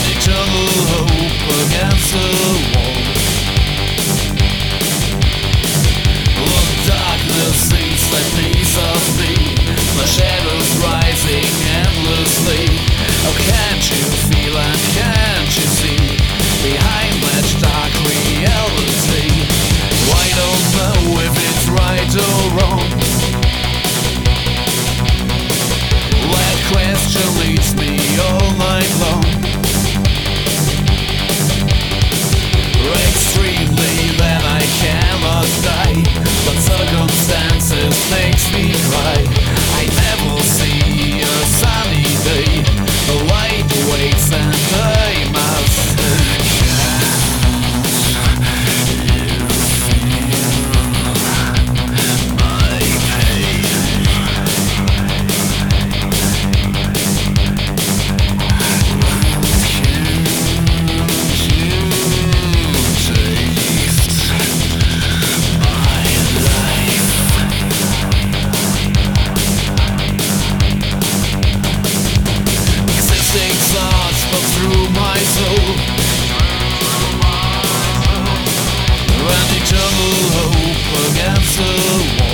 eternal hope against the wall. The darkness seems like piece of me, the shadows rising endlessly. Oh, can't you feel and can't you see behind that dark reality? I don't know if it's right or wrong. That question leads me all night long. Extremely that I cannot die, but circumstances makes me cry. I never see a sunny day. The light waits and I must. Thoughts but through my soul, and eternal hope against the wall.